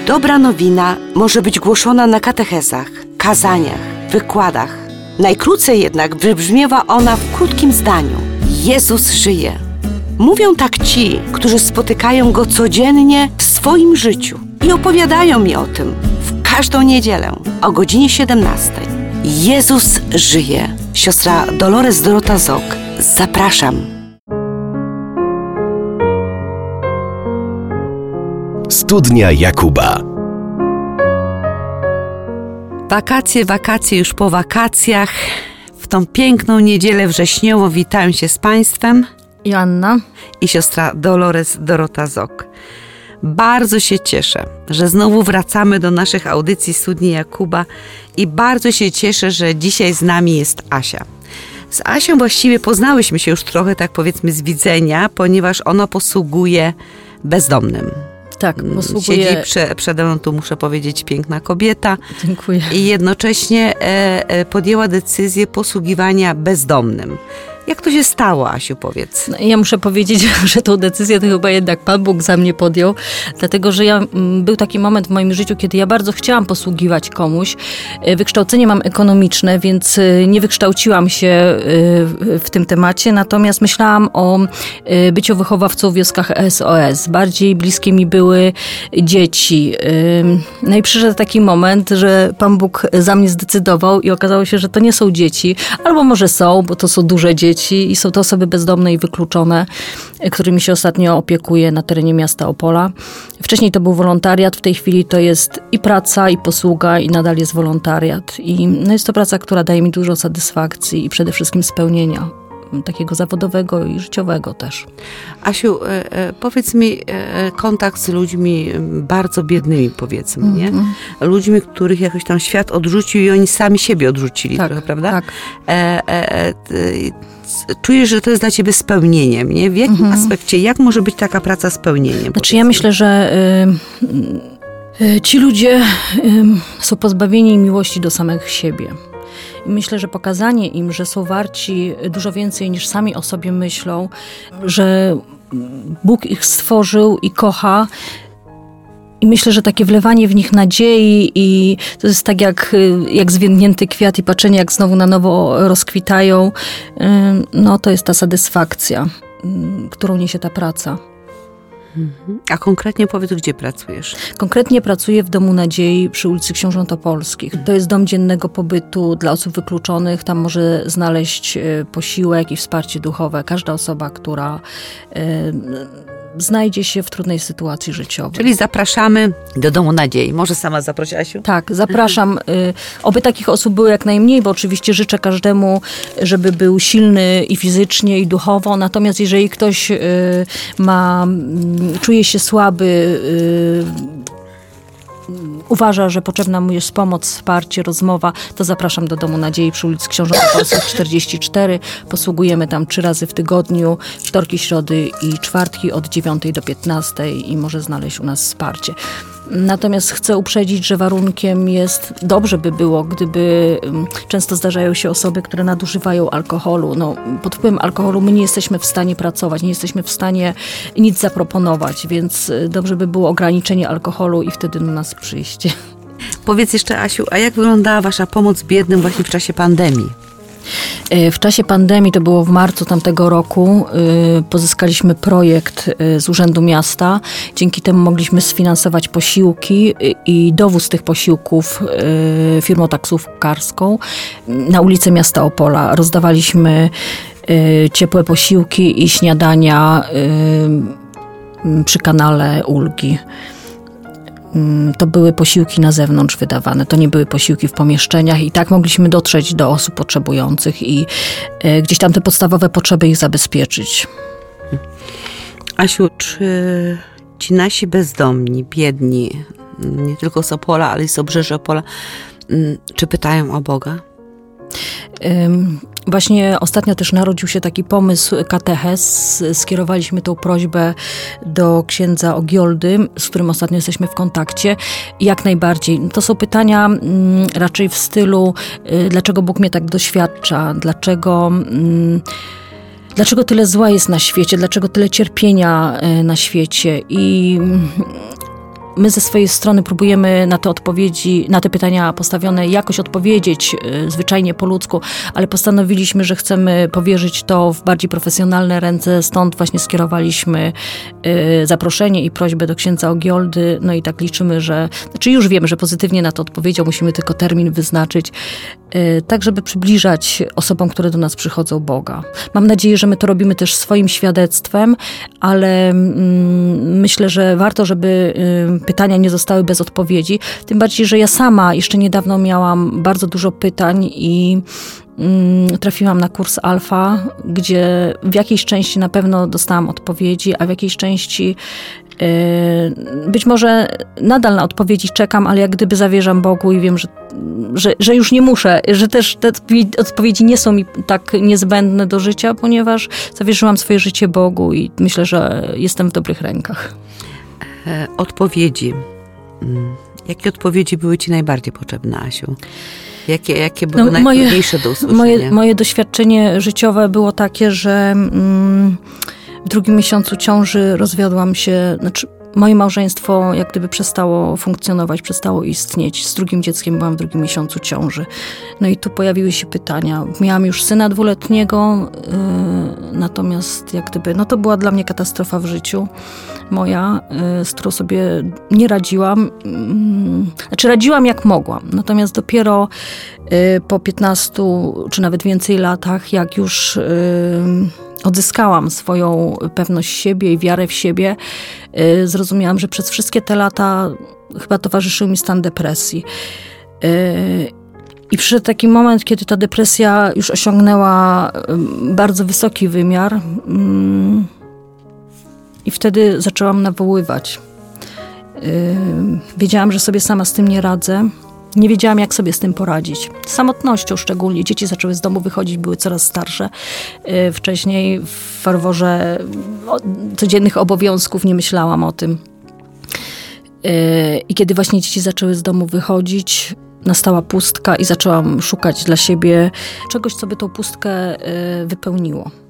Dobra nowina może być głoszona na katechezach, kazaniach, wykładach. Najkrócej jednak wybrzmiewa ona w krótkim zdaniu. Jezus żyje. Mówią tak ci, którzy spotykają Go codziennie w swoim życiu i opowiadają mi o tym w każdą niedzielę o godzinie 17. Jezus żyje. Siostra Dolores Dorota Zok. Zapraszam. Studnia Jakuba. Wakacje już po wakacjach. W tą piękną niedzielę wrześniową witam się z Państwem. Joanna i siostra Dolores Dorota Zok. Bardzo się cieszę, że znowu wracamy do naszych audycji Studni Jakuba i bardzo się cieszę, że dzisiaj z nami jest Asia. Z Asią właściwie poznałyśmy się już trochę, tak powiedzmy, z widzenia, ponieważ ona posługuje bezdomnym. Tak, posługuje. Siedzi przede mną, tu muszę powiedzieć, piękna kobieta. Dziękuję. I jednocześnie podjęła decyzję posługiwania bezdomnym. Jak to się stało, Asiu, powiedz? Ja muszę powiedzieć, że tą decyzję to chyba jednak Pan Bóg za mnie podjął, dlatego, że był taki moment w moim życiu, kiedy ja bardzo chciałam posługiwać komuś. Wykształcenie mam ekonomiczne, więc nie wykształciłam się w tym temacie, natomiast myślałam o byciu wychowawcą w wioskach SOS. Bardziej bliskie mi były dzieci. No i przyszedł taki moment, że Pan Bóg za mnie zdecydował i okazało się, że to nie są dzieci, albo może są, bo to są duże dzieci, i są to osoby bezdomne i wykluczone, którymi się ostatnio opiekuję na terenie miasta Opola. Wcześniej to był wolontariat, w tej chwili to jest i praca, i posługa, i nadal jest wolontariat. I jest to praca, która daje mi dużo satysfakcji i przede wszystkim spełnienia takiego zawodowego i życiowego też. Asiu, powiedz mi, kontakt z ludźmi bardzo biednymi, powiedzmy, nie? Ludźmi, których jakoś tam świat odrzucił i oni sami siebie odrzucili, tak, trochę, prawda? Tak. Czujesz, że to jest dla ciebie spełnieniem, nie? W jakim aspekcie? Jak może być taka praca spełnieniem? Znaczy ja myślę, że ci ludzie są pozbawieni miłości do samych siebie. I myślę, że pokazanie im, że są warci dużo więcej niż sami o sobie myślą, że Bóg ich stworzył i kocha. I myślę, że takie wlewanie w nich nadziei i to jest tak jak zwiędnięty kwiat i patrzenie, jak znowu na nowo rozkwitają. No to jest ta satysfakcja, którą niesie ta praca. A konkretnie powiedz, gdzie pracujesz? Konkretnie pracuję w Domu Nadziei przy ulicy Książąt Opolskich. To jest dom dziennego pobytu dla osób wykluczonych. Tam może znaleźć posiłek i wsparcie duchowe. Każda osoba, która znajdzie się w trudnej sytuacji życiowej. Czyli zapraszamy do Domu Nadziei. Może sama zaproś, Asiu? Tak, zapraszam. Oby takich osób było jak najmniej, bo oczywiście życzę każdemu, żeby był silny i fizycznie, i duchowo. Natomiast jeżeli ktoś czuje się słaby, uważa, że potrzebna mu jest pomoc, wsparcie, rozmowa, to zapraszam do Domu Nadziei przy ulicy Książąt Opolskich 44. Posługujemy tam 3 razy w tygodniu, wtorki, środy i czwartki od 9 do 15 i może znaleźć u nas wsparcie. Natomiast chcę uprzedzić, że warunkiem jest, dobrze by było, gdyby często zdarzają się osoby, które nadużywają alkoholu. No, pod wpływem alkoholu my nie jesteśmy w stanie pracować, nie jesteśmy w stanie nic zaproponować, więc dobrze by było ograniczenie alkoholu i wtedy do nas przyjście. Powiedz jeszcze, Asiu, a jak wyglądała wasza pomoc biednym właśnie w czasie pandemii? W czasie pandemii, to było w marcu tamtego roku, pozyskaliśmy projekt z Urzędu Miasta. Dzięki temu mogliśmy sfinansować posiłki i dowóz tych posiłków firmą taksówkarską na ulicę miasta Opola. Rozdawaliśmy ciepłe posiłki i śniadania przy kanale Ulgi. To były posiłki na zewnątrz wydawane, to nie były posiłki w pomieszczeniach i tak mogliśmy dotrzeć do osób potrzebujących i gdzieś tam te podstawowe potrzeby ich zabezpieczyć. Asiu, czy ci nasi bezdomni, biedni, nie tylko z Opola, ale i z obrzeży Opola, czy pytają o Boga? Właśnie ostatnio też narodził się taki pomysł katechez. Skierowaliśmy tą prośbę do księdza Ogioldy, z którym ostatnio jesteśmy w kontakcie. Jak najbardziej. To są pytania raczej w stylu, dlaczego Bóg mnie tak doświadcza, dlaczego tyle zła jest na świecie, dlaczego tyle cierpienia na świecie. I my ze swojej strony próbujemy na te odpowiedzi, na te pytania postawione jakoś odpowiedzieć, zwyczajnie po ludzku, ale postanowiliśmy, że chcemy powierzyć to w bardziej profesjonalne ręce, stąd właśnie skierowaliśmy zaproszenie i prośbę do księdza Ogioldy, no i tak liczymy, znaczy już wiemy, że pozytywnie na to odpowiedział, musimy tylko termin wyznaczyć, tak żeby przybliżać osobom, które do nas przychodzą, Boga. Mam nadzieję, że my to robimy też swoim świadectwem, ale myślę, że warto, żeby pytania nie zostały bez odpowiedzi. Tym bardziej, że ja sama jeszcze niedawno miałam bardzo dużo pytań i trafiłam na kurs Alfa, gdzie w jakiejś części na pewno dostałam odpowiedzi, a w jakiejś części być może nadal na odpowiedzi czekam, ale jak gdyby zawierzam Bogu i wiem, że już nie muszę, że też te odpowiedzi nie są mi tak niezbędne do życia, ponieważ zawierzyłam swoje życie Bogu i myślę, że jestem w dobrych rękach. Odpowiedzi. Jakie odpowiedzi były ci najbardziej potrzebne, Asiu? Jakie były najtrudniejsze do usłyszenia? Moje doświadczenie życiowe było takie, że w 2. miesiącu ciąży rozwiodłam się, moje małżeństwo jak gdyby przestało funkcjonować, przestało istnieć. Z drugim dzieckiem byłam w 2. miesiącu ciąży. No i tu pojawiły się pytania. Miałam już syna 2-letniego, natomiast jak gdyby, to była dla mnie katastrofa w życiu moja, z którą sobie nie radziłam. Radziłam jak mogłam. Natomiast dopiero po 15 czy nawet więcej latach, jak już odzyskałam swoją pewność siebie i wiarę w siebie, zrozumiałam, że przez wszystkie te lata chyba towarzyszył mi stan depresji. I przyszedł taki moment, kiedy ta depresja już osiągnęła bardzo wysoki wymiar i wtedy zaczęłam nawoływać. Wiedziałam, że sobie sama z tym nie radzę. Nie wiedziałam, jak sobie z tym poradzić. Z samotnością szczególnie. Dzieci zaczęły z domu wychodzić, były coraz starsze. Wcześniej w ferworze codziennych obowiązków nie myślałam o tym. I kiedy właśnie dzieci zaczęły z domu wychodzić, nastała pustka i zaczęłam szukać dla siebie czegoś, co by tą pustkę wypełniło.